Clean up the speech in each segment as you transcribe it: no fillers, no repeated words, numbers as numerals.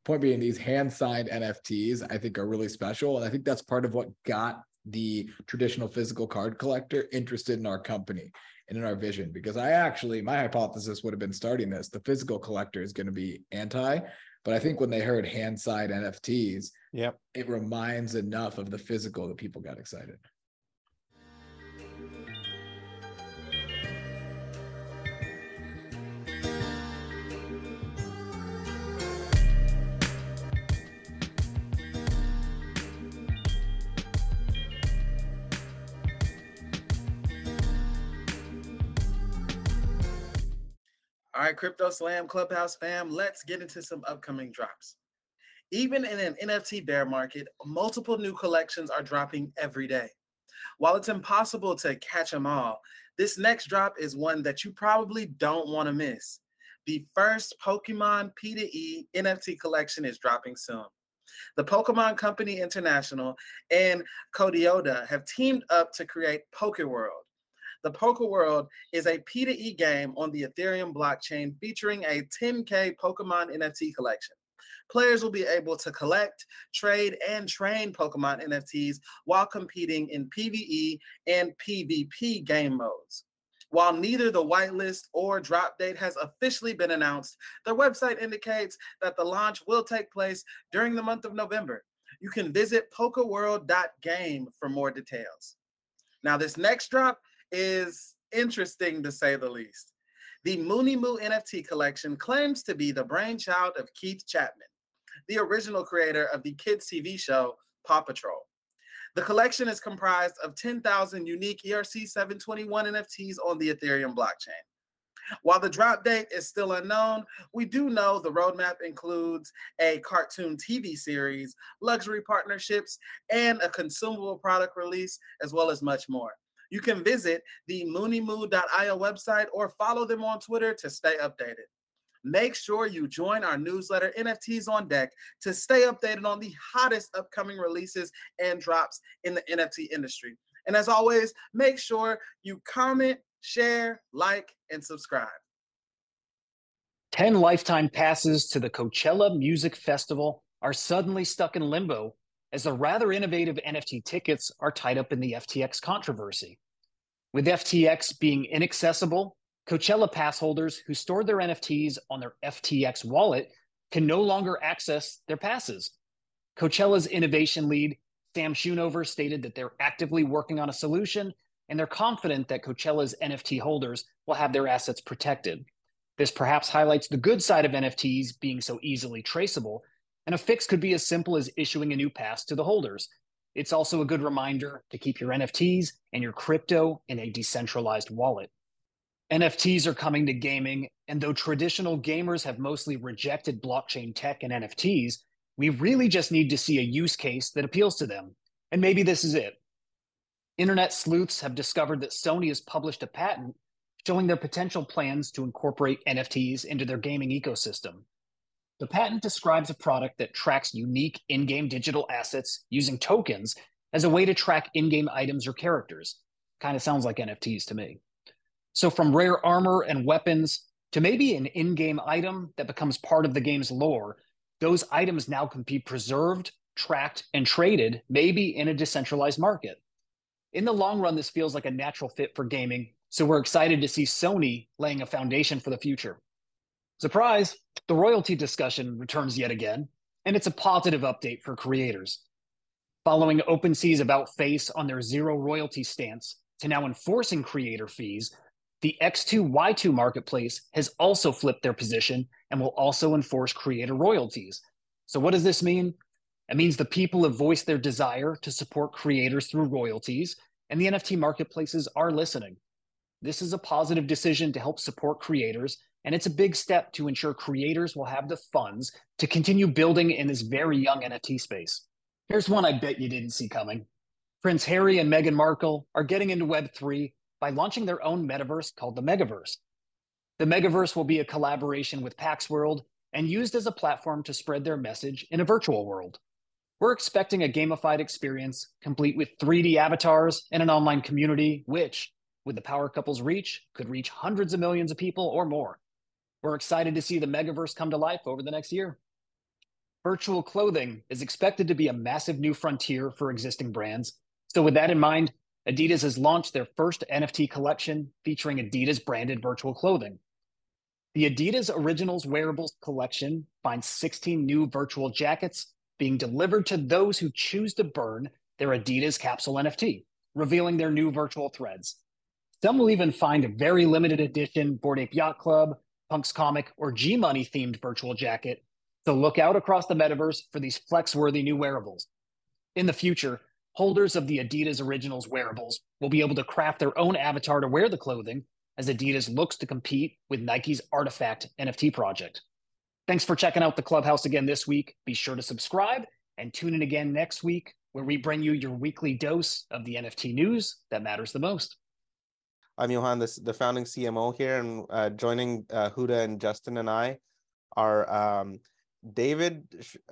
point being, these hand-signed NFTs, I think, are really special. And I think that's part of what got the traditional physical card collector interested in our company and in our vision. Because my hypothesis would have been starting this, the physical collector is going to be anti, but I think when they heard hand-signed NFTs, it reminds enough of the physical that people got excited. All right, Crypto Slam Clubhouse fam, let's get into some upcoming drops. Even in an NFT bear market, multiple new collections are dropping every day. While it's impossible to catch them all, this next drop is one that you probably don't want to miss. The first Pokemon P2E NFT collection is dropping soon. The Pokemon Company International and Codioda have teamed up to create PokeWorld. The PokeWorld is a P2E game on the Ethereum blockchain featuring a 10K Pokemon NFT collection. Players will be able to collect, trade, and train Pokemon NFTs while competing in PvE and PvP game modes. While neither the whitelist or drop date has officially been announced, their website indicates that the launch will take place during the month of November. You can visit pokeworld.game for more details. Now, this next drop is interesting to say the least. The Mooney Moo NFT collection claims to be the brainchild of Keith Chapman, the original creator of the kids' TV show Paw Patrol. The collection is comprised of 10,000 unique ERC-721 NFTs on the Ethereum blockchain. While the drop date is still unknown, we do know the roadmap includes a cartoon TV series, luxury partnerships, and a consumable product release, as well as much more. You can visit the mooneymoo.io website or follow them on Twitter to stay updated. Make sure you join our newsletter, NFTs on Deck, to stay updated on the hottest upcoming releases and drops in the NFT industry. And as always, make sure you comment, share, like, and subscribe. 10 lifetime passes to the Coachella Music Festival are suddenly stuck in limbo as the rather innovative NFT tickets are tied up in the FTX controversy. With FTX being inaccessible, Coachella pass holders who stored their NFTs on their FTX wallet can no longer access their passes. Coachella's innovation lead, Sam Schoonover, stated that they're actively working on a solution, and they're confident that Coachella's NFT holders will have their assets protected. This perhaps highlights the good side of NFTs being so easily traceable, and a fix could be as simple as issuing a new pass to the holders. It's also a good reminder to keep your NFTs and your crypto in a decentralized wallet. NFTs are coming to gaming, and though traditional gamers have mostly rejected blockchain tech and NFTs, we really just need to see a use case that appeals to them. And maybe this is it. Internet sleuths have discovered that Sony has published a patent showing their potential plans to incorporate NFTs into their gaming ecosystem. The patent describes a product that tracks unique in-game digital assets using tokens as a way to track in-game items or characters. Kind of sounds like NFTs to me. So from rare armor and weapons to maybe an in-game item that becomes part of the game's lore, those items now can be preserved, tracked, and traded, maybe in a decentralized market. In the long run, this feels like a natural fit for gaming, so we're excited to see Sony laying a foundation for the future. Surprise, the royalty discussion returns yet again, and it's a positive update for creators. Following OpenSea's about-face on their zero royalty stance to now enforcing creator fees, the X2Y2 marketplace has also flipped their position and will also enforce creator royalties. So what does this mean? It means the people have voiced their desire to support creators through royalties, and the NFT marketplaces are listening. This is a positive decision to help support creators, and it's a big step to ensure creators will have the funds to continue building in this very young NFT space. Here's one I bet you didn't see coming. Prince Harry and Meghan Markle are getting into Web3 by launching their own metaverse called the Megaverse. The Megaverse will be a collaboration with Pax World and used as a platform to spread their message in a virtual world. We're expecting a gamified experience complete with 3D avatars and an online community, which, with the power couple's reach, could reach hundreds of millions of people or more. We're excited to see the Megaverse come to life over the next year. Virtual clothing is expected to be a massive new frontier for existing brands. So with that in mind, Adidas has launched their first NFT collection featuring Adidas branded virtual clothing. The Adidas Originals Wearables collection finds 16 new virtual jackets being delivered to those who choose to burn their Adidas capsule NFT, revealing their new virtual threads. Some will even find a very limited edition Bored Ape Yacht Club, Punk's Comic, or G Money themed virtual jacket. So look out across the metaverse for these flex-worthy new wearables. In the future, holders of the Adidas Originals wearables will be able to craft their own avatar to wear the clothing as Adidas looks to compete with Nike's Artifact NFT project. Thanks for checking out the Clubhouse again this week. Be sure to subscribe and tune in again next week, where we bring you your weekly dose of the NFT news that matters the most. I'm Johan, the founding CMO here, and joining Huda and Justin and I are David,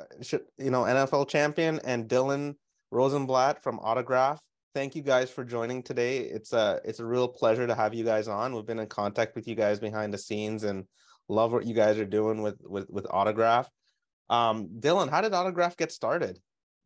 NFL champion, and Dylan Rosenblatt from Autograph. Thank you guys for joining today. It's a real pleasure to have you guys on. We've been in contact with you guys behind the scenes and love what you guys are doing with Autograph. Dylan, how did Autograph get started?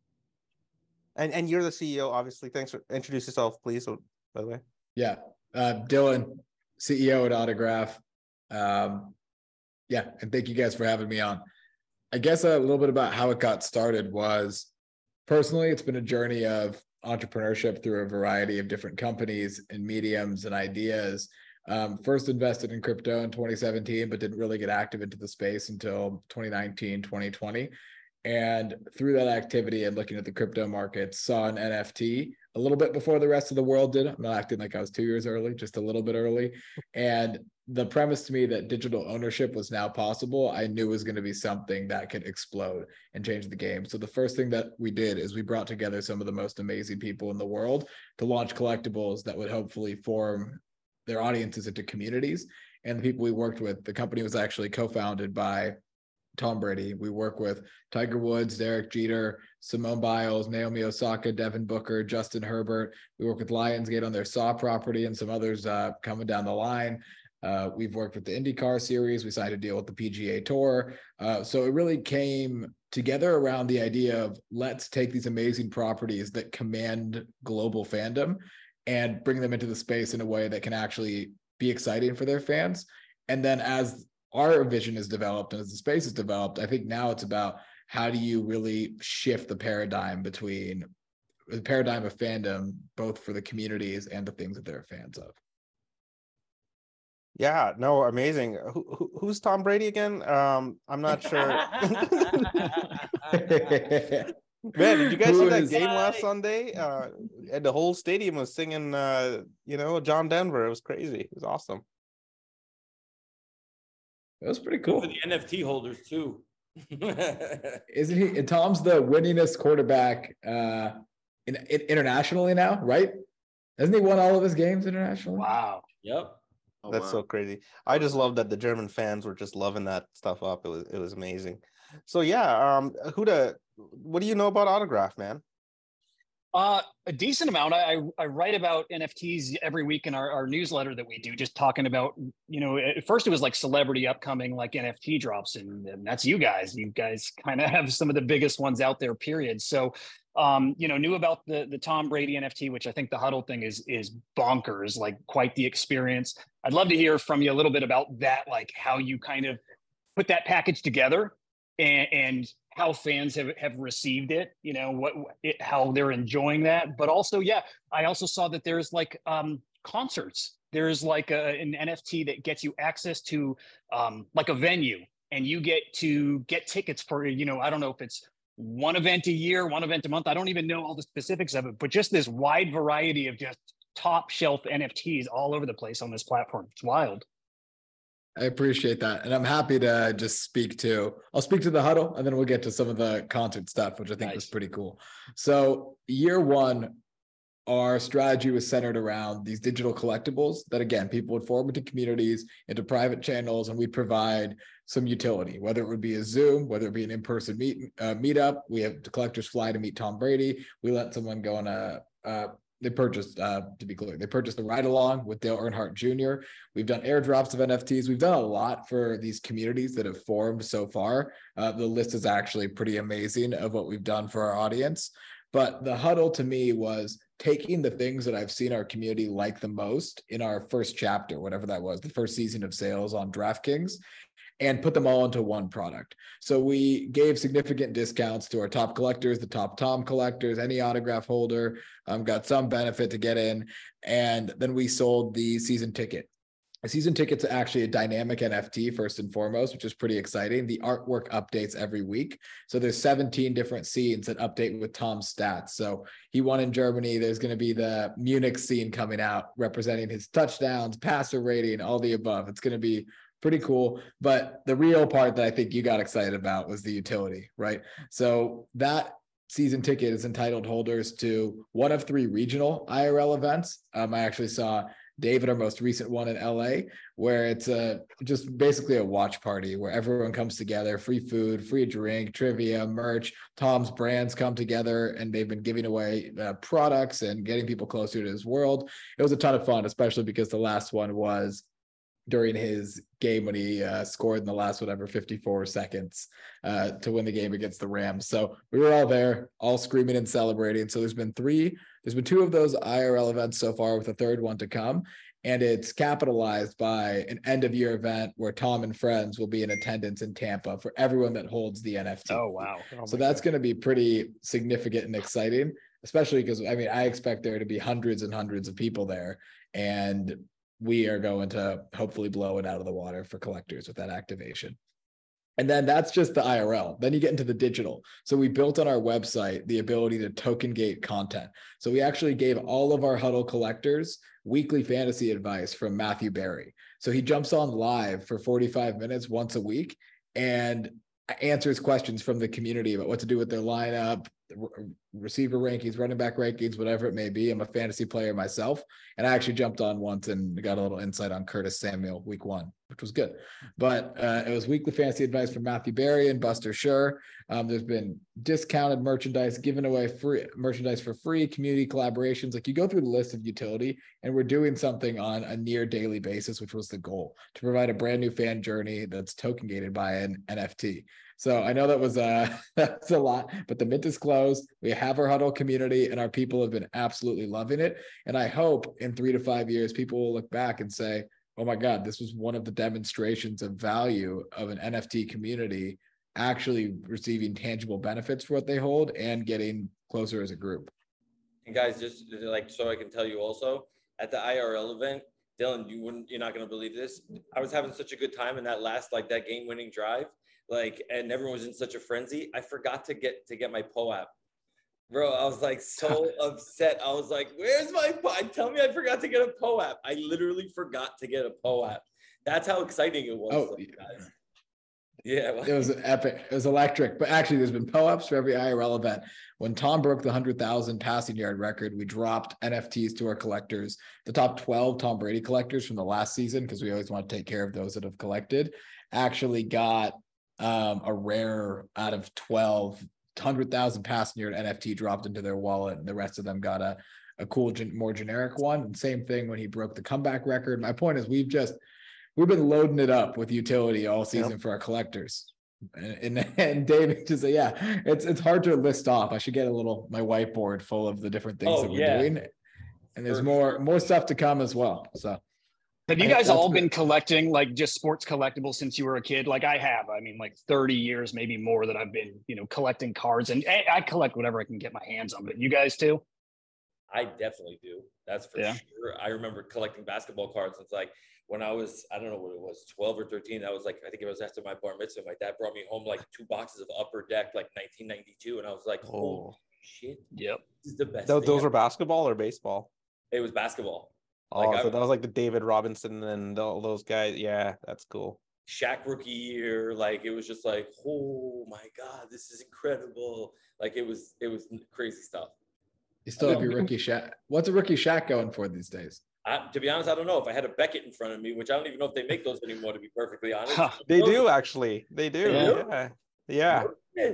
And you're the CEO, obviously. Thanks for introduce yourself, please. By the way. Yeah. Dylan, CEO at Autograph. And thank you guys for having me on. I guess a little bit about how it got started was, personally, it's been a journey of entrepreneurship through a variety of different companies and mediums and ideas. First invested in crypto in 2017, but didn't really get active into the space until 2019, 2020. And through that activity and looking at the crypto markets, saw an NFT a little bit before the rest of the world did. I'm not acting like I was 2 years early, just a little bit early. And the premise to me that digital ownership was now possible, I knew was going to be something that could explode and change the game. So the first thing that we did is we brought together some of the most amazing people in the world to launch collectibles that would hopefully form their audiences into communities. And the people we worked with, the company was actually co-founded by Tom Brady. We work with Tiger Woods, Derek Jeter, Simone Biles, Naomi Osaka, Devin Booker, Justin Herbert. We work with Lionsgate on their Saw property and some others coming down the line. We've worked with the IndyCar series. We signed a deal with the PGA Tour. So it really came together around the idea of, let's take these amazing properties that command global fandom and bring them into the space in a way that can actually be exciting for their fans. And then as our vision is developed and as the space is developed, I think now it's about how do you really shift the paradigm between the paradigm of fandom, both for the communities and the things that they're fans of. Yeah, no, amazing. Who's Tom Brady again? I'm not sure. Man, did you guys see that game last Sunday? And the whole stadium was singing, John Denver. It was crazy. It was awesome. That was pretty cool. For the NFT holders too. Isn't he? And Tom's the winningest quarterback internationally now, right? Hasn't he won all of his games internationally? Wow. Yep. Oh, That's wow. so crazy. I just love that the German fans were just loving that stuff up. It was amazing. So yeah, Huda, what do you know about Autograph, man? A decent amount. I write about NFTs every week in our newsletter that we do, just talking about, at first it was like celebrity upcoming like NFT drops, and that's you guys. You guys kind of have some of the biggest ones out there, period. So, knew about the Tom Brady NFT, which I think the huddle thing is bonkers, like quite the experience. I'd love to hear from you a little bit about that, like how you kind of put that package together and how fans have received it, how they're enjoying that. But also, I also saw that there's like concerts. There's like an NFT that gets you access to like a venue, and you get to get tickets for, I don't know if it's one event a year, one event a month. I don't even know all the specifics of it, but just this wide variety of just top shelf NFTs all over the place on this platform. It's wild. I appreciate that. And I'm happy to just I'll speak to the huddle, and then we'll get to some of the concert stuff, which I think was pretty cool. So year one, our strategy was centered around these digital collectibles that, again, people would form into communities, into private channels, and we'd provide some utility, whether it would be a Zoom, whether it be an in-person meetup. We have the collectors fly to meet Tom Brady. We let someone go on a they purchased, to be clear, they purchased the Ride Along with Dale Earnhardt Jr. We've done airdrops of NFTs. We've done a lot for these communities that have formed so far. The list is actually pretty amazing of what we've done for our audience. But the huddle to me was taking the things that I've seen our community like the most in our first chapter, whatever that was, the first season of sales on DraftKings, and put them all into one product. So we gave significant discounts to our top collectors, the top Tom collectors, any autograph holder, got some benefit to get in. And then we sold the season ticket. A season ticket's actually a dynamic NFT first and foremost, which is pretty exciting. The artwork updates every week. So there's 17 different scenes that update with Tom's stats. So he won in Germany. There's going to be the Munich scene coming out representing his touchdowns, passer rating, all the above. It's going to be pretty cool. But the real part that I think you got excited about was the utility, right? So that season ticket is entitled holders to one of 3 regional IRL events. I actually saw David, our most recent one in LA, where it's just basically a watch party where everyone comes together, free food, free drink, trivia, merch. Tom's brands come together and they've been giving away products and getting people closer to his world. It was a ton of fun, especially because the last one was during his game when he scored in the last 54 seconds to win the game against the Rams. So we were all there, all screaming and celebrating. So there's been 2 of those IRL events so far, with a third one to come. And it's capitalized by an end of year event where Tom and friends will be in attendance in Tampa for everyone that holds the NFT. Oh, wow. So that's going to be pretty significant and exciting, especially because, I mean, I expect there to be hundreds and hundreds of people there. And we are going to hopefully blow it out of the water for collectors with that activation. And then that's just the IRL. Then you get into the digital. So we built on our website the ability to token gate content. So we actually gave all of our huddle collectors weekly fantasy advice from Matthew Berry. So he jumps on live for 45 minutes once a week and answers questions from the community about what to do with their lineup, receiver rankings, running back rankings, whatever it may be. I'm a fantasy player myself, and I actually jumped on once and got a little insight on Curtis Samuel week 1, which was good. But it was weekly fantasy advice from Matthew Berry and Buster Schur. There's been discounted merchandise, given away free merchandise for free, community collaborations. Like, you go through the list of utility, and we're doing something on a near daily basis, which was the goal, to provide a brand new fan journey that's token gated by an NFT. So I know that was that's a lot, but the mint is closed. We have our huddle community, and our people have been absolutely loving it. And I hope in 3 to 5 years, people will look back and say, oh my God, this was one of the demonstrations of value of an NFT community actually receiving tangible benefits for what they hold and getting closer as a group. And guys, just like, so I can tell you also, at the IRL event, Dylan, you're not going to believe this. I was having such a good time in that last, like, that game winning drive. Like, and everyone was in such a frenzy. I forgot to get my POAP. Bro, I was like so upset. I was like, where's my POAP? Tell me I forgot to get a POAP. I literally forgot to get a POAP. That's how exciting it was. Oh, guys. Yeah. It was epic. It was electric. But actually, there's been POAPs for every IRL event. When Tom broke the 100,000 passing yard record, we dropped NFTs to our collectors. The top 12 Tom Brady collectors from the last season, because we always want to take care of those that have collected, actually got a rare out of 12 100,000 passing yard NFT dropped into their wallet, and the rest of them got a cool, more generic one. And same thing when he broke the comeback record. My point is, we've been loading it up with utility all season for our collectors. And David just said, yeah, it's hard to list off. I should get my whiteboard full of the different things that we're doing. And there's more stuff to come as well. So have you guys all been collecting, like, just sports collectibles since you were a kid? Like I have. I mean, like 30 years, maybe more, that I've been, collecting cards, and I collect whatever I can get my hands on. But you guys too? I definitely do. That's for sure. I remember collecting basketball cards. It's like when I was, I don't know what it was, 12 or 13. I was like, I think it was after my bar mitzvah. My dad brought me home like 2 boxes of Upper Deck, like 1992. And I was like, oh shit. Yep. This is the best. Those were basketball or baseball? It was basketball. Like, so that was like the David Robinson and all those guys. Yeah, that's cool. Shaq rookie year, like, it was just like, oh my God, this is incredible. Like, it was crazy stuff. You still have your rookie Shaq. What's a rookie Shaq going for these days? To be honest, I don't know. If I had a Beckett in front of me, which I don't even know if they make those anymore, to be perfectly honest. They do, actually. They do. Yeah.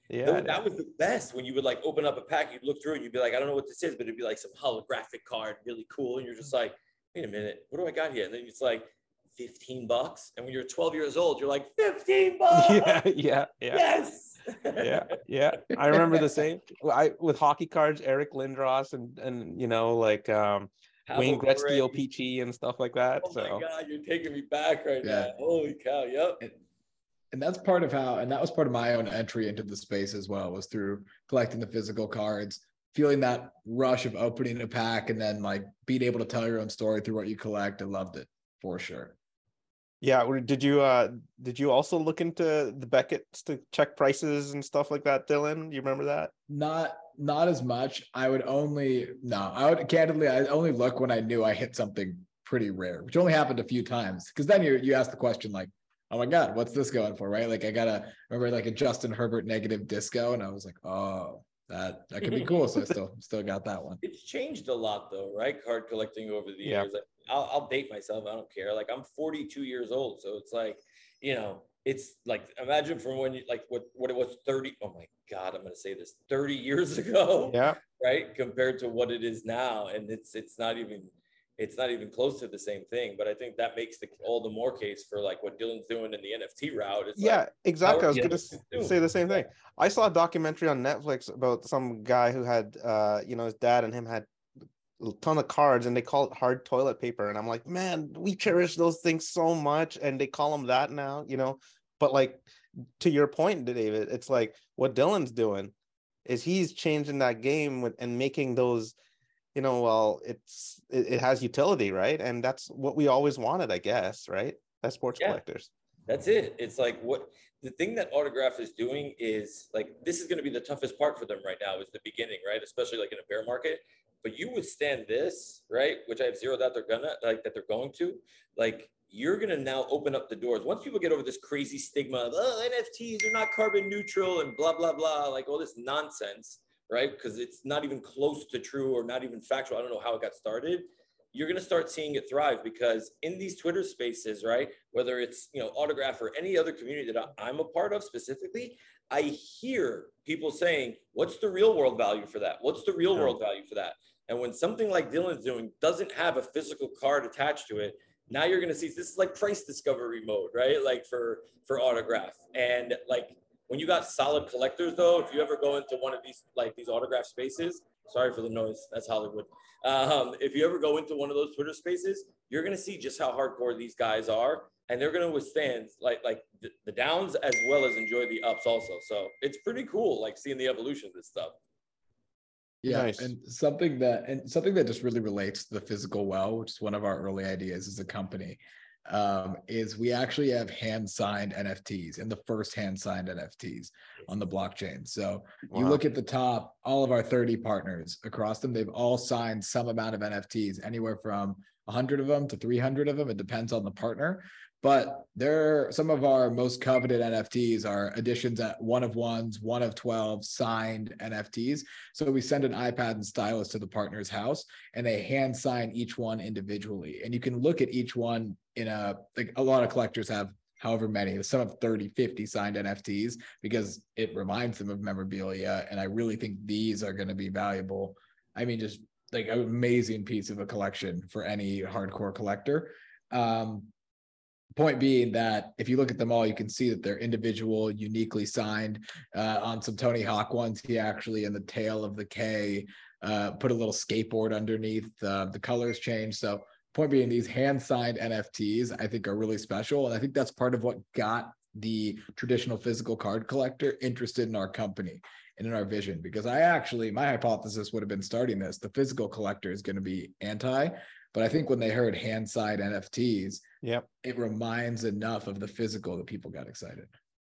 Yeah, That was the best when you would like open up a pack, you'd look through and you'd be like, I don't know what this is, but it'd be like some holographic card, really cool. And you're just like, wait a minute, what do I got here? And then it's like $15. And when you're 12 years old, you're like, $15. yeah. Yes. Yeah. I remember the same. With hockey cards, Eric Lindros and like Wayne Gretzky, OPG and stuff like that. Oh my God, you're taking me back right now. Holy cow. Yep. And that's part of how, and that was part of my own entry into the space as well, was through collecting the physical cards, feeling that rush of opening a pack and then like being able to tell your own story through what you collect. I loved it for sure. Yeah. Did you also look into the Beckett's to check prices and stuff like that, Dylan? You remember that? Not as much. I would only look when I knew I hit something pretty rare, which only happened a few times. Because then you ask the question like, oh my God, what's this going for? Right? Like I remember like a Justin Herbert negative disco, and I was like, oh, that could be cool. So I still got that one. It's changed a lot though, right? Card collecting over the years. Like, I'll date myself. I don't care. Like I'm 42 years old. So it's like, it's like, imagine from when you like what it was 30. Oh my God, I'm going to say this 30 years ago. Yeah. Right. Compared to what it is now. And it's not even close to the same thing, but I think that makes all the more case for like what Dylan's doing in the NFT route. It's exactly. I was going to say the same thing. I saw a documentary on Netflix about some guy who had, his dad and him had a ton of cards, and they call it hard toilet paper. And I'm like, man, we cherish those things so much, and they call them that now, But like to your point, David, it's like what Dylan's doing is he's changing that game and making those. It has utility, right? And that's what we always wanted, I guess, right? As sports collectors. That's it. It's like the thing that Autograph is doing is like, this is going to be the toughest part for them right now is the beginning, right? Especially like in a bear market. But you withstand this, right? Which I have zero doubt they're going to. Like, you're going to now open up the doors. Once people get over this crazy stigma of, NFTs are not carbon neutral and blah, blah, blah, like all this nonsense, right? Because it's not even close to true or not even factual. I don't know how it got started. You're going to start seeing it thrive because in these Twitter spaces, right, whether it's, Autograph or any other community that I'm a part of specifically, I hear people saying, what's the real world value for that? What's the real world value for that? And when something like Dylan's doing doesn't have a physical card attached to it, now you're going to see this is like price discovery mode, right? Like for Autograph. And like, when you got solid collectors, though, if you ever go into one of these Autograph spaces, sorry for the noise, that's Hollywood. If you ever go into one of those Twitter spaces, you're going to see just how hardcore these guys are, and they're going to withstand like the downs as well as enjoy the ups also. So it's pretty cool, like seeing the evolution of this stuff. Yeah, nice. And something that just really relates to the physical well, which is one of our early ideas as a company. Is we actually have hand-signed NFTs and the first hand-signed NFTs on the blockchain. So you look at the top, all of our 30 partners across them, they've all signed some amount of NFTs, anywhere from 100 of them to 300 of them. It depends on the partner. But some of our most coveted NFTs are editions at 1 of 1s, 1 of 12 signed NFTs. So we send an iPad and stylus to the partner's house, and they hand sign each one individually. And you can look at each one like a lot of collectors have however many, some have 30, 50 signed NFTs because it reminds them of memorabilia. And I really think these are going to be valuable. I mean, just like an amazing piece of a collection for any hardcore collector. Point being that if you look at them all, you can see that they're individual, uniquely signed. On some Tony Hawk ones, he actually, in the tail of the K, put a little skateboard underneath. The colors changed. So point being, these hand-signed NFTs, I think, are really special. And I think that's part of what got the traditional physical card collector interested in our company and in our vision. Because my hypothesis would have been starting this, the physical collector is going to be anti. But I think when they heard hand-signed NFTs, it reminds enough of the physical that people got excited.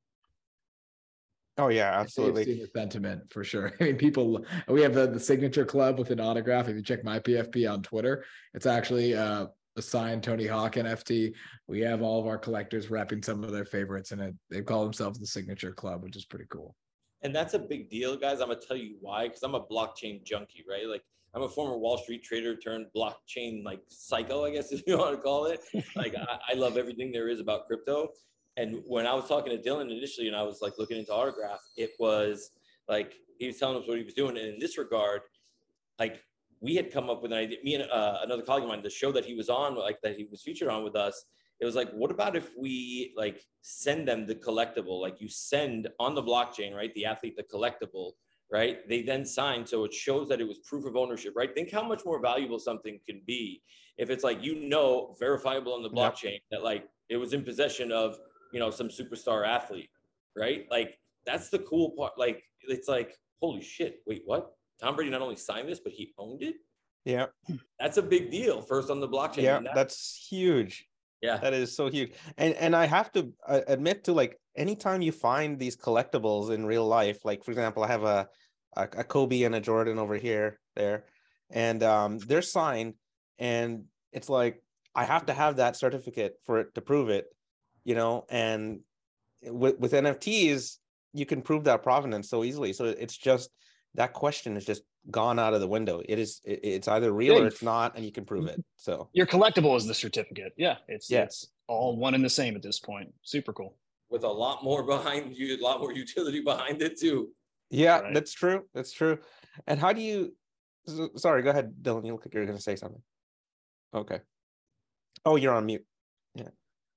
Oh yeah, absolutely. I've seen the sentiment for sure. I mean, we have the signature club with an autograph. If you check my PFP on Twitter, it's actually a signed Tony Hawk NFT. We have all of our collectors repping some of their favorites, and they call themselves the signature club, which is pretty cool. And that's a big deal, guys. I'm gonna tell you why, because I'm a blockchain junkie, right? Like, I'm a former Wall Street trader turned blockchain like psycho, I guess, if you want to call it. Like, I love everything there is about crypto. And when I was talking to Dylan initially, and I was like looking into autograph, it was like he was telling us what he was doing. And in this regard, like we had come up with an idea, me and another colleague of mine, the show that he was on, like that he was featured on with us. It was like, what about if we like send them the collectible? Like you send on the blockchain, right? The athlete, the collectible, right? They then sign. So it shows that it was proof of ownership, right? Think how much more valuable something can be if it's like, verifiable on the blockchain that like it was in possession of, some superstar athlete, right? Like that's the cool part. Like, it's like, holy shit, wait, what? Tom Brady not only signed this, but he owned it. Yeah. That's a big deal. First on the blockchain. Yeah, that's huge. Yeah. That is so huge. And I have to admit to, like, anytime you find these collectibles in real life, like for example, I have a Kobe and a Jordan over there, and they're signed, and it's like I have to have that certificate for it to prove it, and with NFTs, you can prove that provenance so easily. So it's just, that question is just gone out of the window. It's either real or it's not, and you can prove it. So your collectible is the certificate. Yeah. It's all one and the same at this point. Super cool. With a lot more behind you, a lot more utility behind it too. Yeah, Right. That's true. And how do you, sorry, go ahead, Dylan. You look like you're going to say something. Okay. Oh, you're on mute. Yeah.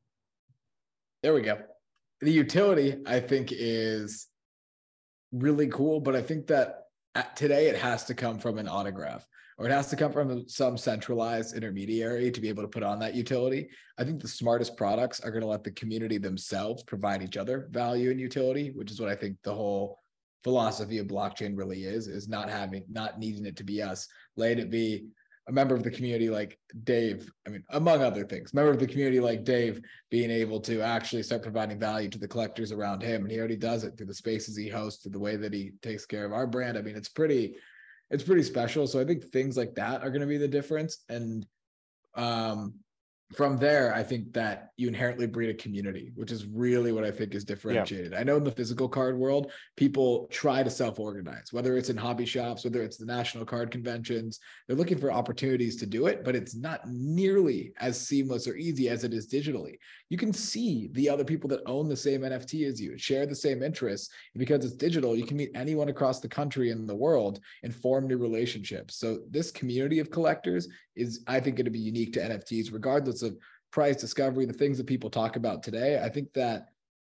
There we go. The utility, I think, is really cool, but I think that today it has to come from an autograph, or it has to come from some centralized intermediary to be able to put on that utility. I think the smartest products are going to let the community themselves provide each other value and utility, which is what I think the whole philosophy of blockchain really is not needing it to be us. Let it be a member of the community like Dave, among other things, member of the community like Dave being able to actually start providing value to the collectors around him. And he already does it through the spaces he hosts, through the way that he takes care of our brand. It's pretty special. So I think things like that are going to be the difference. And from there, I think that you inherently breed a community, which is really what I think is differentiated. Yeah. I know in the physical card world, people try to self-organize, whether it's in hobby shops, whether it's the national card conventions, they're looking for opportunities to do it, but it's not nearly as seamless or easy as it is digitally. You can see the other people that own the same NFT as you, share the same interests, and because it's digital, you can meet anyone across the country and the world and form new relationships. So this community of collectors is, I think, going to be unique to NFTs, regardless of price discovery, the things that people talk about today. I think that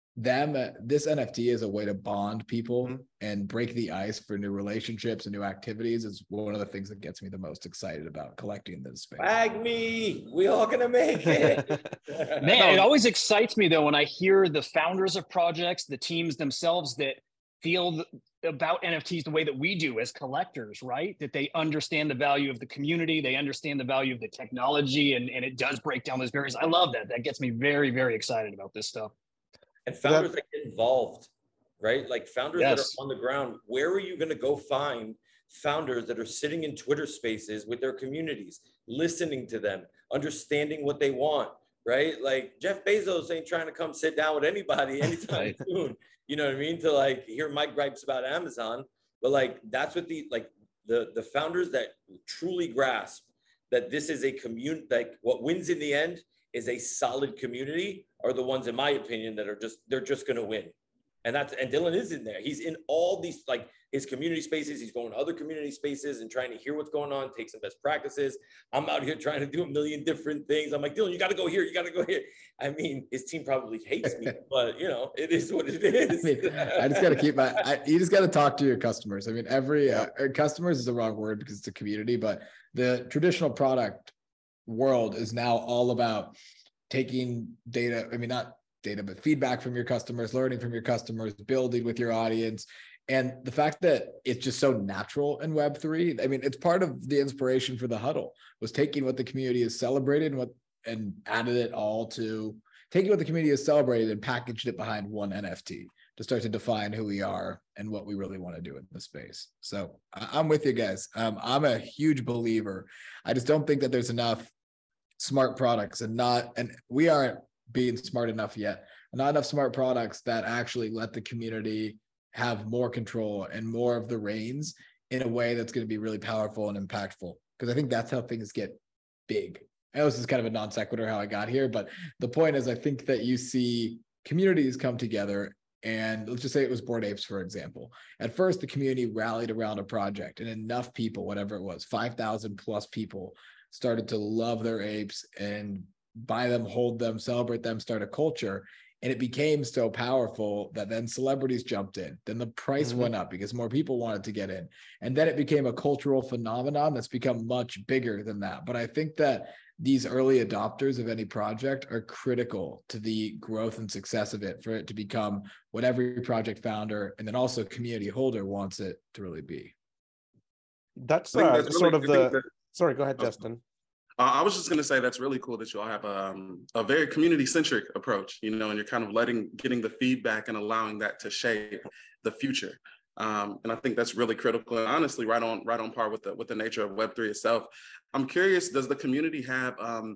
this NFT is a way to bond people and break the ice for new relationships and new activities is one of the things that gets me the most excited about collecting this space. Bag me, we all gonna make it. Man, it always excites me though when I hear the founders of projects, the teams themselves that feel about NFTs the way that we do as collectors, right? That they understand the value of the community, they understand the value of the technology, and it does break down those barriers. I love that. That gets me very, very excited about this stuff. And founders that get involved, right? Like founders that are on the ground. Where are you going to go find founders that are sitting in Twitter spaces with their communities, listening to them, understanding what they want, right? Like Jeff Bezos ain't trying to come sit down with anybody anytime soon. You know what I mean? To like hear my gripes about Amazon, but like that's what the founders that truly grasp that this is a community, like what wins in the end is a solid community, are the ones, in my opinion, that are they're just going to win. And Dylan is in there. He's in all these, like his community spaces. He's going to other community spaces and trying to hear what's going on, take some best practices. I'm out here trying to do a million different things. I'm like, Dylan, you got to go here. You got to go here. His team probably hates me, but it is what it is. I just got to keep you just got to talk to your customers. Every customers is the wrong word because it's a community, but the traditional product world is now all about taking data. Not data, but feedback from your customers, learning from your customers, building with your audience. And the fact that it's just so natural in Web3, it's part of the inspiration for the huddle, was taking what the community has celebrated and added it all to taking what the community has celebrated and packaged it behind one NFT to start to define who we are and what we really want to do in the space. So I'm with you guys. I'm a huge believer. I just don't think that there's enough smart products and we aren't being smart enough yet. Not enough smart products that actually let the community have more control and more of the reins in a way that's going to be really powerful and impactful. Because I think that's how things get big. I know this is kind of a non sequitur how I got here, but the point is I think that you see communities come together. And let's just say it was Bored Apes, for example. At first, the community rallied around a project, and enough people, whatever it was, 5,000 plus people, started to love their apes and buy them, hold them, celebrate them, start a culture. And it became so powerful that then celebrities jumped in. Then the price went up because more people wanted to get in. And then it became a cultural phenomenon that's become much bigger than that. But I think that these early adopters of any project are critical to the growth and success of it, for it to become what every project founder and then also community holder wants it to really be. That's that's sort really, of the. Sorry, go ahead, Justin. I was just going to say that's really cool that you all have a very community-centric approach, you know, and you're kind of getting the feedback and allowing that to shape the future. And I think that's really critical, and honestly, right on par with the nature of Web3 itself. I'm curious, does the community have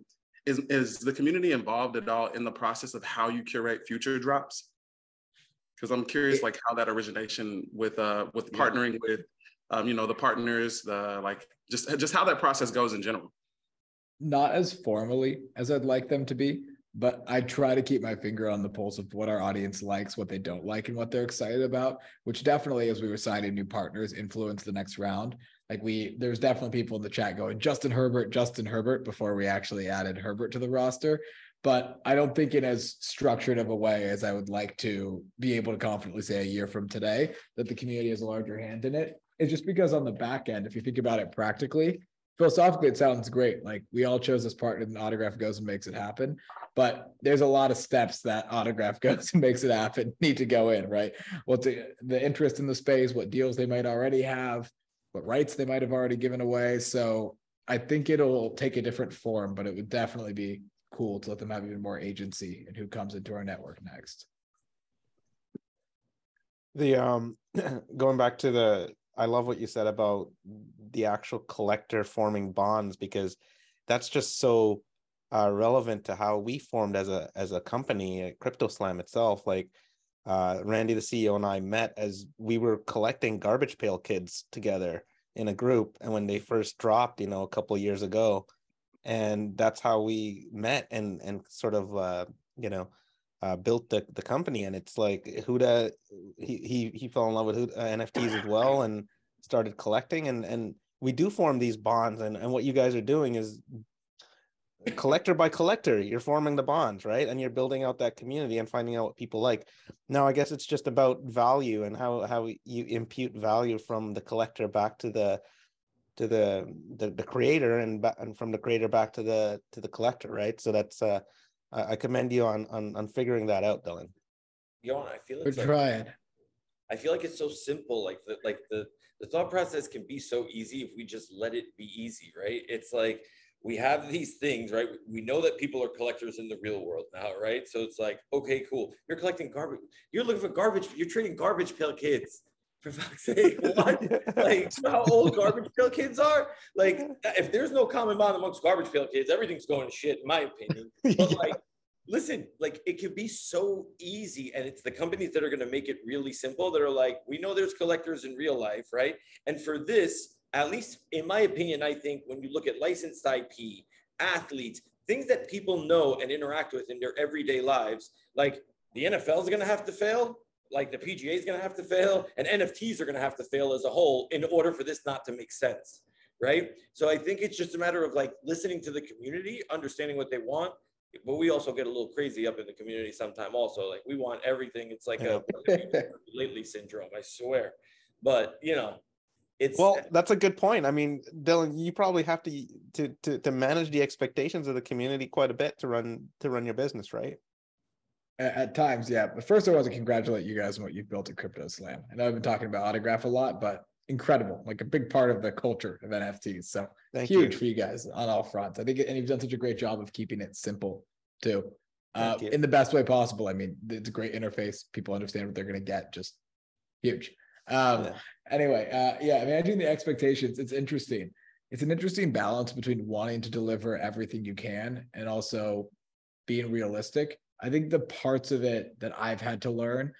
is the community involved at all in the process of how you curate future drops? Because I'm curious, like how that origination with partnering with you know, the partners, just how that process goes in general. Not as formally as I'd like them to be, but I try to keep my finger on the pulse of what our audience likes, what they don't like, and what they're excited about, which definitely, as we were signing new partners, influenced the next round. Like there's definitely people in the chat going, Justin Herbert, before we actually added Herbert to the roster. But I don't think in as structured of a way as I would like to be able to confidently say a year from today that the community has a larger hand in it. It's just because on the back end, if you think about it practically, philosophically, it sounds great. Like we all chose this partner and Autograph goes and makes it happen. But there's a lot of steps that Autograph goes and makes it happen need to go in, right? What's the interest in the space, what deals they might already have, what rights they might have already given away. So I think it'll take a different form, but it would definitely be cool to let them have even more agency in who comes into our network next. The going back to I love what you said about the actual collector forming bonds, because that's just so relevant to how we formed as a company at CryptoSlam itself. Like Randy, the CEO, and I met as we were collecting Garbage Pail Kids together in a group, and when they first dropped, you know, a couple of years ago, and that's how we met and sort of built the company. And it's like Huda, he fell in love with NFTs as well and started collecting, and we do form these bonds, and what you guys are doing is collector by collector, you're forming the bonds, right? And you're building out that community and finding out what people like. Now I guess it's just about value and how you impute value from the collector back to the creator, and from the creator back to the collector, right? So that's I commend you on figuring that out, Dylan. I feel We're trying. I feel like it's so simple. Like the thought process can be so easy if we just let it be easy, right? It's like we have these things, right? We know that people are collectors in the real world now, right? So it's like, okay, cool. You're collecting garbage. You're looking for garbage. You're trading Garbage Pail Kids. For fuck's sake, what? Like how old Garbage Pail Kids are? Like if there's no common bond amongst Garbage Pail Kids, everything's going to shit, in my opinion. But like, listen, like it could be so easy, and it's the companies that are going to make it really simple that are like, we know there's collectors in real life, right? And for this, at least in my opinion, I think when you look at licensed IP, athletes, things that people know and interact with in their everyday lives, like the NFL is going to have to fail, like the PGA is going to have to fail, and NFTs are going to have to fail as a whole in order for this not to make sense, right? So I think it's just a matter of like listening to the community, understanding what they want, but we also get a little crazy up in the community sometime also. Like we want everything. It's like a lately syndrome, I swear. But you know, that's a good point. I mean, Dylan, you probably have to manage the expectations of the community quite a bit to run your business, right? At times, yeah. But first, I want to congratulate you guys on what you've built at CryptoSlam. I know I've been talking about Autograph a lot, but incredible, like a big part of the culture of NFTs. So huge for you guys on all fronts. I think, and you've done such a great job of keeping it simple too, in the best way possible. I mean, it's a great interface. People understand what they're going to get. Just huge. Anyway, managing the expectations. It's interesting. It's an interesting balance between wanting to deliver everything you can and also being realistic. I think the parts of it that I've had to learn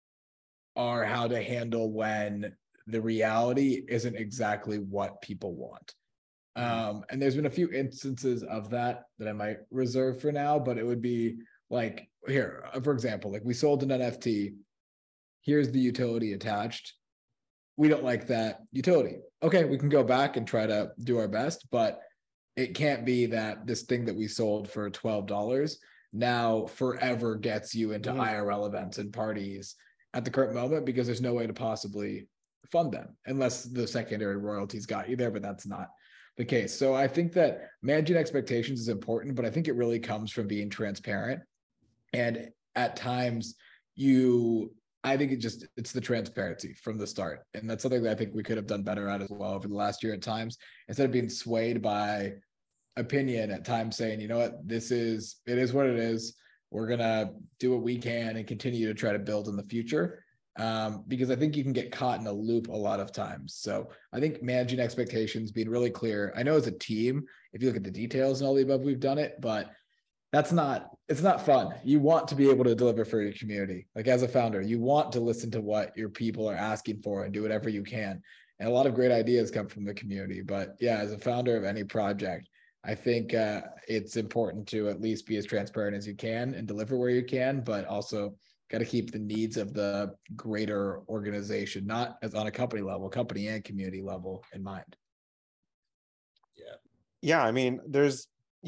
are how to handle when the reality isn't exactly what people want. And there's been a few instances of that I might reserve for now, but it would be like here, for example, like we sold an NFT. Here's the utility attached. We don't like that utility. Okay, we can go back and try to do our best, but it can't be that this thing that we sold for $12 now forever gets you into IRL events and parties at the current moment, because there's no way to possibly fund them unless the secondary royalties got you there, but that's not the case. So I think that managing expectations is important, but I think it really comes from being transparent. And at times I think it's the transparency from the start. And that's something that I think we could have done better at as well over the last year at times, instead of being swayed by opinion at times saying, you know what, it is what it is. We're going to do what we can and continue to try to build in the future. Because I think you can get caught in a loop a lot of times. So I think managing expectations, being really clear. I know as a team, if you look at the details and all the above, we've done it, but it's not fun. You want to be able to deliver for your community. Like as a founder, you want to listen to what your people are asking for and do whatever you can. And a lot of great ideas come from the community. But yeah, as a founder of any project, I think it's important to at least be as transparent as you can and deliver where you can, but also got to keep the needs of the greater organization, not as on a company level, company and community level in mind. Yeah. I mean, there's,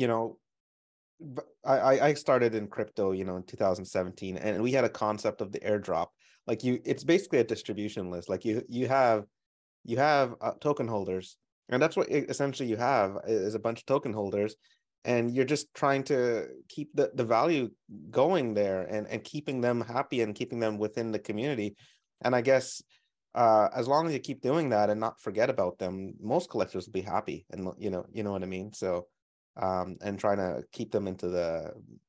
I started in crypto, in 2017, and we had a concept of the airdrop. Like it's basically a distribution list. Like you have token holders, and that's what essentially you have is a bunch of token holders, and you're just trying to keep the value going there and keeping them happy and keeping them within the community. And I guess as long as you keep doing that and not forget about them, most collectors will be happy, and you know what I mean. So and trying to keep them into the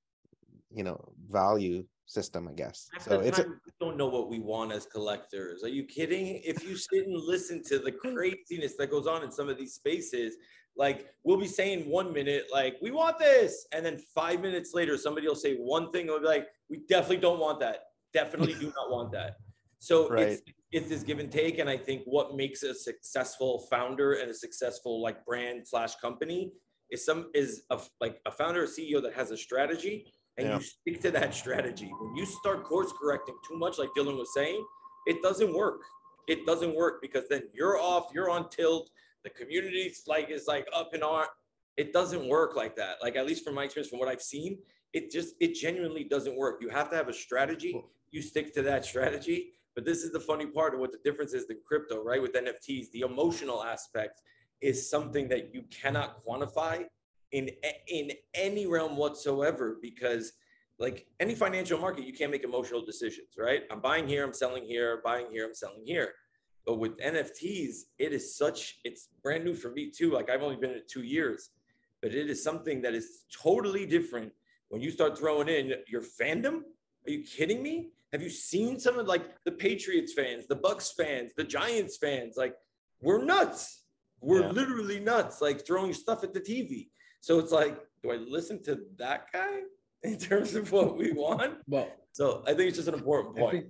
value system, I guess. So we don't know what we want as collectors. Are you kidding? If you sit and listen to the craziness that goes on in some of these spaces, like we'll be saying 1 minute, like we want this, and then 5 minutes later, somebody will say one thing, and we'll be like, we definitely don't want that. Definitely do not want that. So right. It's this give and take, and I think what makes a successful founder and a successful like brand / company is a founder or CEO that has a strategy, and you stick to that strategy. When you start course correcting too much, like Dylan was saying, it doesn't work. It doesn't work, because then you're off, you're on tilt. The community is up in arm. It doesn't work like that. Like, at least from my experience, from what I've seen, it genuinely doesn't work. You have to have a strategy. You stick to that strategy. But this is the funny part of what the difference is in crypto, right? With NFTs, the emotional aspect is something that you cannot quantify in any realm whatsoever, because like any financial market, you can't make emotional decisions, right? I'm buying here, I'm selling here, buying here, I'm selling here. But with NFTs, it's brand new for me too. Like I've only been in it 2 years, but it is something that is totally different when you start throwing in your fandom. Are you kidding me? Have you seen some of like the Patriots fans, the Bucks fans, the Giants fans? Like we're nuts. We're literally nuts, like throwing stuff at the TV. So it's like, do I listen to that guy in terms of what we want? Well, so I think it's just an important point.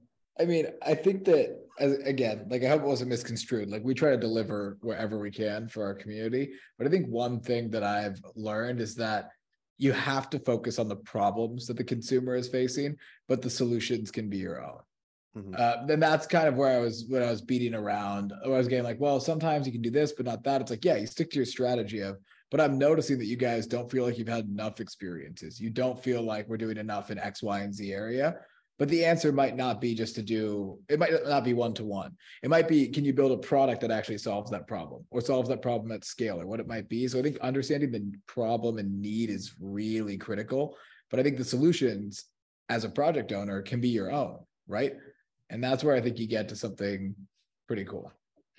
I think that, again, like I hope it wasn't misconstrued. Like we try to deliver wherever we can for our community. But I think one thing that I've learned is that you have to focus on the problems that the consumer is facing, but the solutions can be your own. Then that's kind of when I was beating around. I was getting like, well, sometimes you can do this, but not that. It's like, yeah, you stick to your strategy but I'm noticing that you guys don't feel like you've had enough experiences. You don't feel like we're doing enough in X, Y, and Z area. But the answer might not be it might not be one-to-one. It might be, can you build a product that actually solves that problem or solves that problem at scale, or what it might be? So I think understanding the problem and need is really critical. But I think the solutions as a project owner can be your own, right? And that's where I think you get to something pretty cool.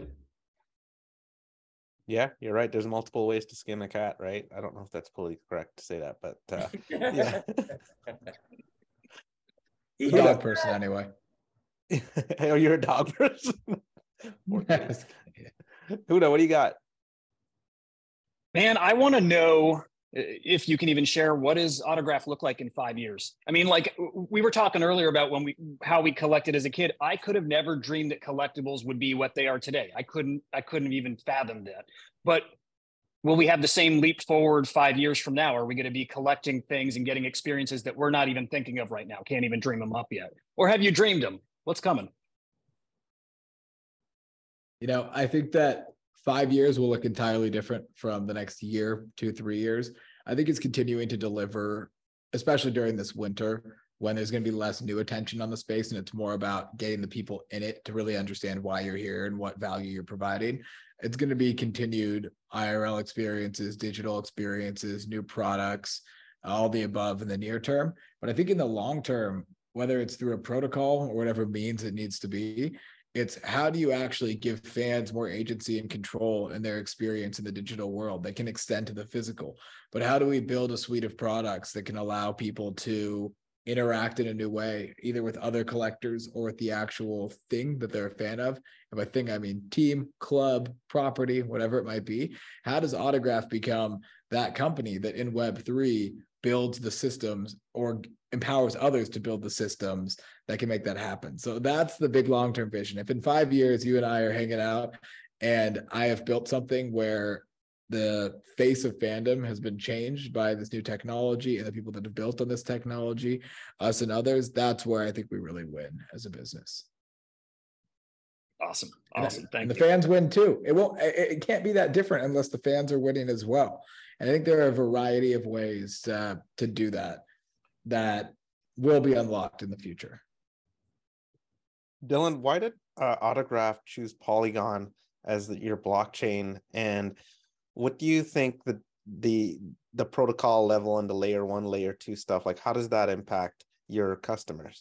Yeah, you're right. There's multiple ways to skin a cat, right? I don't know if that's politically correct to say that, but yeah. A dog person anyway. Oh, you're a dog person? Huda, what do you got? Man, I want to know if you can even share, what does Autograph look like in 5 years? I mean, like we were talking earlier about how we collected as a kid. I could have never dreamed that collectibles would be what they are today. I couldn't even fathom that. But will we have the same leap forward 5 years from now? Are we going to be collecting things and getting experiences that we're not even thinking of right now? Can't even dream them up yet. Or have you dreamed them? What's coming? I think that 5 years will look entirely different from the next year, 2-3 years. I think it's continuing to deliver, especially during this winter when there's going to be less new attention on the space and it's more about getting the people in it to really understand why you're here and what value you're providing. It's going to be continued IRL experiences, digital experiences, new products, all the above in the near term. But I think in the long term, whether it's through a protocol or whatever means it needs to be, it's how do you actually give fans more agency and control in their experience in the digital world that can extend to the physical? But how do we build a suite of products that can allow people to interact in a new way, either with other collectors or with the actual thing that they're a fan of? And by thing, I mean team, club, property, whatever it might be. How does Autograph become that company that in Web3 builds the systems or empowers others to build the systems that can make that happen? So that's the big long-term vision. If in 5 years you and I are hanging out and I have built something where the face of fandom has been changed by this new technology and the people that have built on this technology, us and others, that's where I think we really win as a business. Awesome. And Thank the you. fans win too. It can't be that different unless the fans are winning as well. And I think there are a variety of ways to do that will be unlocked in the future. Dylan, why did Autograph choose Polygon as your blockchain, and what do you think that the protocol level and the layer 1, layer 2 stuff, like how does that impact your customers?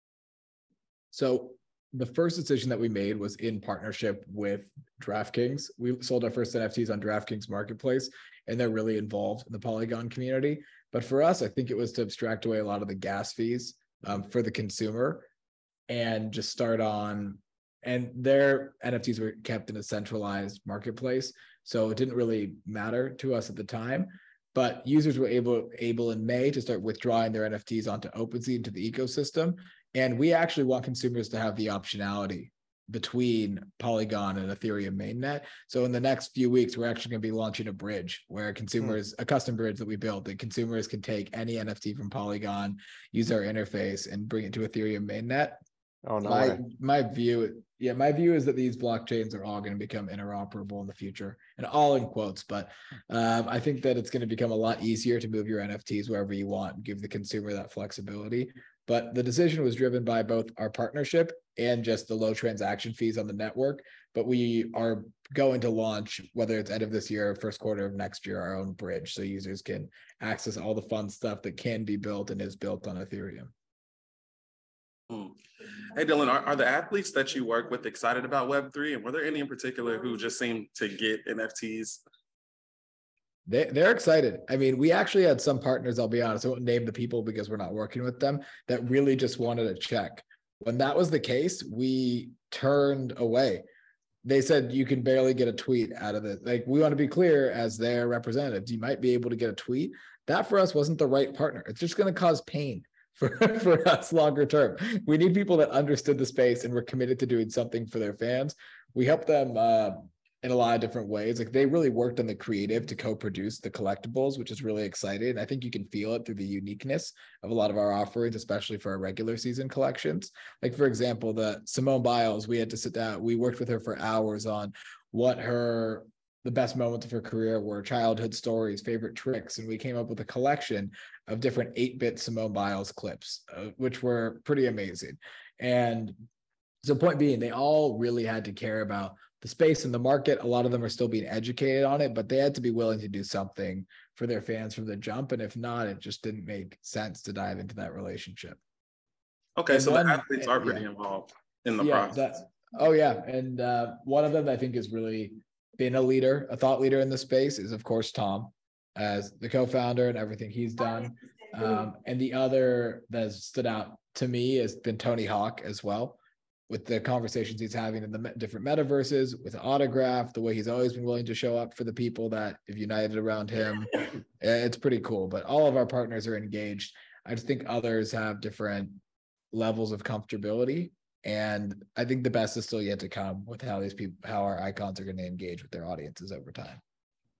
So the first decision that we made was in partnership with DraftKings. We sold our first NFTs on DraftKings Marketplace, and they're really involved in the Polygon community. But for us, I think it was to abstract away a lot of the gas fees for the consumer and just start on, and their NFTs were kept in a centralized marketplace. So it didn't really matter to us at the time, but users were able in May to start withdrawing their NFTs onto OpenSea into the ecosystem. And we actually want consumers to have the optionality between Polygon and Ethereum mainnet. So in the next few weeks, we're actually going to be launching a bridge where consumers, a custom bridge that we built, that consumers can take any NFT from Polygon, use our interface, and bring it to Ethereum mainnet. Oh, no way. My view is that these blockchains are all going to become interoperable in the future, and all in quotes. But I think that it's going to become a lot easier to move your NFTs wherever you want and give the consumer that flexibility. But the decision was driven by both our partnership and just the low transaction fees on the network. But we are going to launch, whether it's end of this year or first quarter of next year, our own bridge so users can access all the fun stuff that can be built and is built on Ethereum. Hey, Dylan, are the athletes that you work with excited about Web3? And were there any in particular who just seemed to get NFTs? They're excited. I mean, we actually had some partners, I'll be honest, I won't name the people because we're not working with them, that really just wanted a check. When that was the case, we turned away. They said you can barely get a tweet out of it. Like, we want to be clear as their representatives, you might be able to get a tweet. That for us wasn't the right partner. It's just going to cause pain for us longer term. We need people that understood the space and were committed to doing something for their fans. We helped them in a lot of different ways. Like, they really worked on the creative to co-produce the collectibles, which is really exciting. I think you can feel it through the uniqueness of a lot of our offerings, especially for our regular season collections. Like, for example, the Simone Biles, we had to sit down, we worked with her for hours on what the best moments of her career were, childhood stories, favorite tricks, and we came up with a collection of different 8-bit Simone Biles clips, which were pretty amazing. And so point being, they all really had to care about the space and the market. A lot of them are still being educated on it, but they had to be willing to do something for their fans from the jump. And if not, it just didn't make sense to dive into that relationship. Okay, and so the athletes are pretty involved in the process. And one of them I think has really been a leader, a thought leader in the space is, of course, Tom, as the co-founder and everything he's done. And the other that has stood out to me has been Tony Hawk as well, with the conversations he's having in the different metaverses, with Autograph, the way he's always been willing to show up for the people that have united around him. It's pretty cool, but all of our partners are engaged. I just think others have different levels of comfortability. And I think the best is still yet to come with how our icons are going to engage with their audiences over time.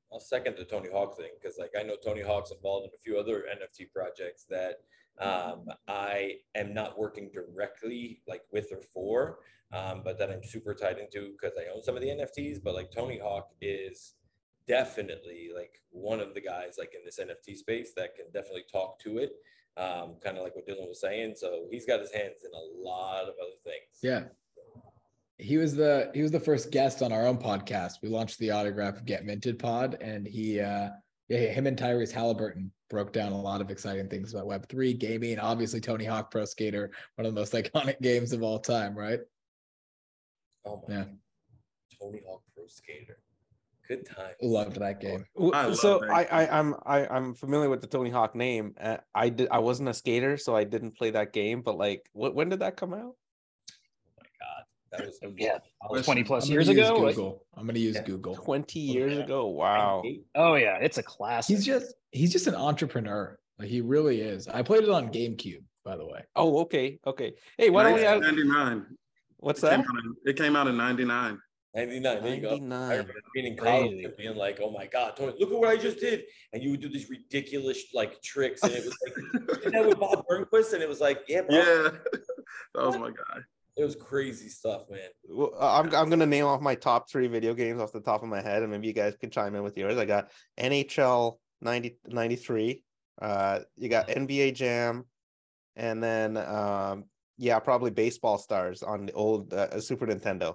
I'll second the Tony Hawk thing because, like, I know Tony Hawk's involved in a few other NFT projects that I am not working directly like with or for, but that I'm super tied into because I own some of the NFTs. But like Tony Hawk is definitely like one of the guys like in this NFT space that can definitely talk to it, kind of like what Dylan was saying. So he's got his hands in a lot of other things. Yeah. He was the first guest on our own podcast. We launched the Autograph Get Minted pod, and him and Tyrese Halliburton broke down a lot of exciting things about Web3 gaming. Obviously, Tony Hawk Pro Skater, one of the most iconic games of all time, right? Oh my God. Tony Hawk Pro Skater. Good time. Loved that game. So I'm familiar with the Tony Hawk name. I wasn't a skater, so I didn't play that game. But like, when did that come out? Oh my God. That was 20 plus years ago. Google. I'm going to use Google. 20 years ago. Wow. Oh yeah, it's a classic. He's just an entrepreneur. Like he really is. I played it on GameCube, by the way. Oh, okay. Hey, why don't we have 99? What's that? It came out in 99. 99. There you go. 99. I remember being in college and being like, "Oh my God, Tony, look at what I just did!" And you would do these ridiculous like tricks, and it was like, you know, with Bob Burnquist, and it was like, "Yeah, bro. Yeah, that was my guy." It was crazy stuff, man. Well, I'm gonna name off my top 3 video games off the top of my head, and maybe you guys can chime in with yours. I got NHL 93. You got NBA Jam, and then probably Baseball Stars on the old Super Nintendo.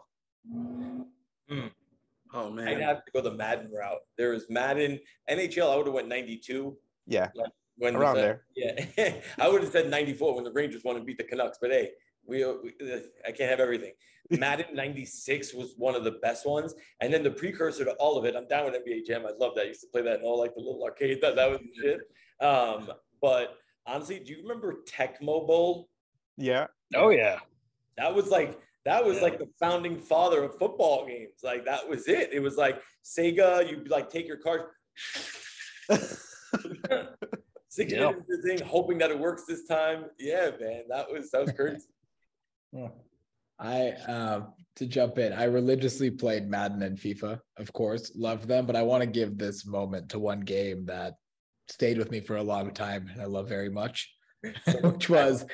Oh man, I'd have to go the Madden route. There was Madden, NHL. I would have went 92. Yeah, when around there. Yeah, I would have said 94 when the Rangers won and beat the Canucks. But hey, I can't have everything. Madden 96 was one of the best ones, and then the precursor to all of it. I'm down with NBA Jam. I love that. I used to play that in all like the little arcade. That was the shit. But honestly, do you remember Tecmo Bowl? Yeah. Oh yeah. That was like the founding father of football games. Like that was it. It was like Sega. You like take your card, stick it into the thing, hoping that it works this time. Yeah, man, that was crazy. To jump in, I religiously played Madden and FIFA, of course, loved them, but I want to give this moment to one game that stayed with me for a long time and I love very much, which was,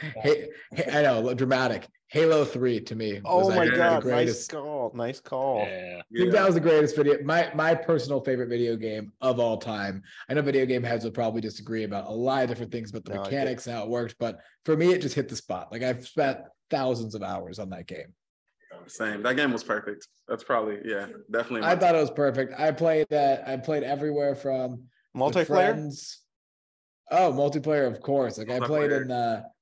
I know, dramatic. Halo 3 to me. Oh my God, nice call. Yeah. I think that was the greatest video. My personal favorite video game of all time. I know video game heads will probably disagree about a lot of different things, but the mechanics and how it works. But for me, it just hit the spot. Like I've spent thousands of hours on that game. Same. That game was perfect. That's probably, definitely. I thought it was perfect. I played everywhere from multiplayer. Oh, multiplayer, of course. Like I played in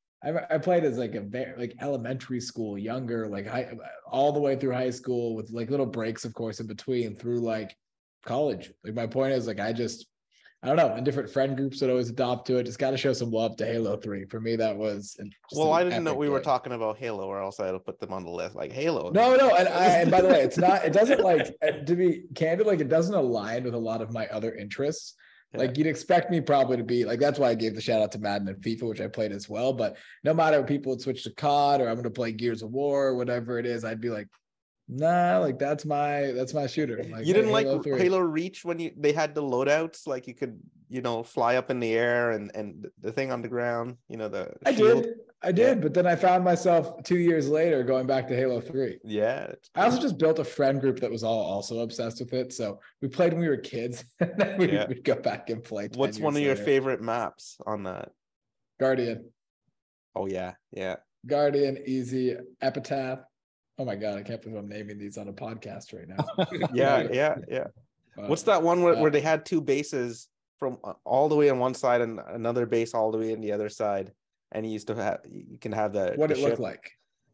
I played as like a very elementary school, younger, like all the way through high school with like little breaks, of course, in between through like college. Like my point is like I don't know, in different friend groups that always adopt to it. Just got to show some love to Halo 3. For me, that was. I didn't know we were talking about Halo, or else I'd put them on the list. Like Halo. No, and by the way, it's not. It doesn't like to be candid. Like it doesn't align with a lot of my other interests. Yeah. Like you'd expect me probably to be like, that's why I gave the shout out to Madden and FIFA, which I played as well. But no matter if people would switch to COD or I'm going to play Gears of War or whatever it is, I'd be like, nah, like that's my shooter. Like, you didn't Halo like 3. Halo Reach when they had the loadouts, like you could, fly up in the air and the thing on the ground, the shield. I did, but then I found myself 2 years later going back to Halo 3. Yeah. I also just built a friend group that was also obsessed with it. So we played when we were kids, and then we'd go back and play. What's one of your favorite maps on that? Guardian. Oh, yeah. Yeah. Guardian, easy. Epitaph. Oh my God, I can't believe I'm naming these on a podcast right now. Yeah. What's that one where they had 2 bases from all the way on one side and another base all the way on the other side? And you can have what it looked like.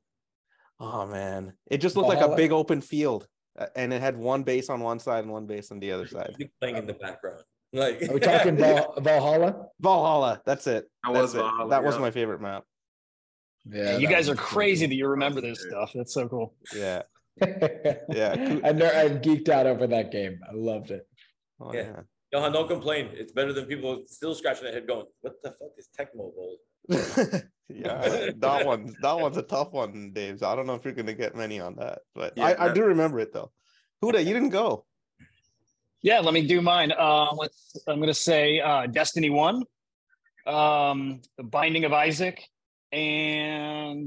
Oh man, it just looked like a big open field, and it had one base on one side and one base on the other side. Playing in the background, like are we talking Valhalla? Valhalla, that's it. Valhalla, that was my favorite map. Yeah, you guys are crazy that you remember this stuff. That's so cool. Yeah, yeah. I geeked out over that game. I loved it. Oh, yeah. Johan, don't complain. It's better than people still scratching their head going, "What the fuck is Tecmo Bowl?" Yeah, that one's a tough one, Dave. So I don't know if you're gonna get many on that, but I do remember it though. Huda, you didn't go. Yeah, let me do mine. I'm going to say Destiny 1, The Binding of Isaac, and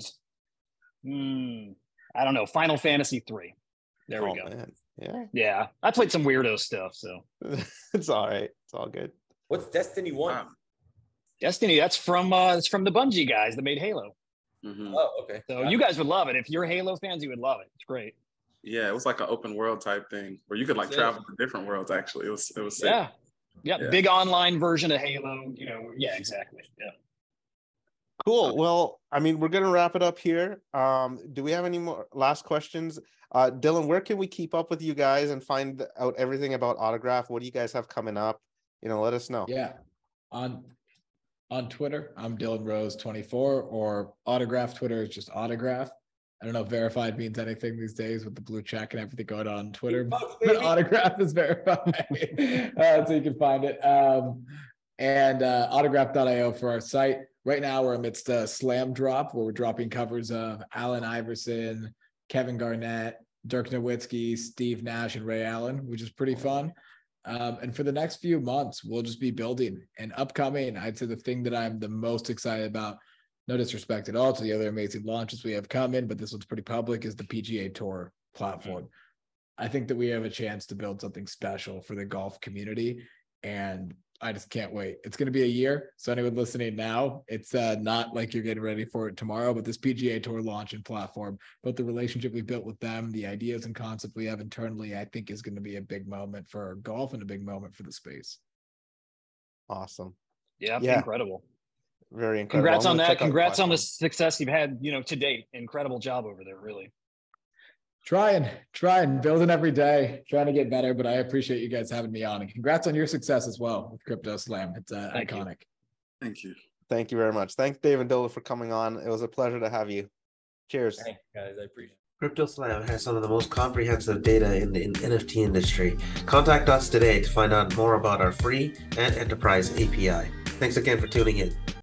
I don't know, Final Fantasy 3. There we go. Man. Yeah. Yeah, I played some weirdo stuff, so. It's all right. It's all good. What's Destiny 1? Wow. Destiny, it's from the Bungie guys that made Halo. Mhm. Oh, okay. So you guys would love it. If you're Halo fans, you would love it. It's great. Yeah, it was like an open world type thing where you could like Sick. travel to different worlds. Actually, it was sick. Yeah. Yeah. Big online version of Halo. Yeah, exactly. Yeah. Cool. Well, I mean, we're gonna wrap it up here. Do we have any more last questions? Dylan, where can we keep up with you guys and find out everything about Autograph? What do you guys have coming up? Let us know. Yeah. On Twitter, I'm Dylan Rose 24, or Autograph Twitter is just Autograph. I don't know if verified means anything these days with the blue check and everything going on Twitter, but Autograph is verified. So you can find it. And autograph.io for our site. Right now, we're amidst a slam drop where we're dropping covers of Allen Iverson, Kevin Garnett, Dirk Nowitzki, Steve Nash, and Ray Allen, which is pretty fun. And for the next few months, we'll just be building. And upcoming, I'd say the thing that I'm the most excited about, no disrespect at all to the other amazing launches we have coming, but this one's pretty public, is the PGA Tour platform. I think that we have a chance to build something special for the golf community, and I just can't wait. It's going to be a year. So anyone listening now, it's not like you're getting ready for it tomorrow, but this PGA Tour launch and platform, both the relationship we built with them, the ideas and concepts we have internally, I think is going to be a big moment for golf and a big moment for the space. Awesome. Yeah, Yeah. incredible. Very incredible. Congrats I'm on gonna that. check out the Congrats on the platform. success you've had, to date. Incredible job over there, really. Trying, building every day, trying to get better, but I appreciate you guys having me on, and congrats on your success as well with Crypto Slam. It's Thank you. iconic. Thank you. Thank you very much. Thanks, Dave and Dylan, for coming on. It was a pleasure to have you. Cheers. Thanks, guys. I appreciate it. CryptoSlam has some of the most comprehensive data in the NFT industry. Contact us today to find out more about our free and enterprise API. Thanks again for tuning in.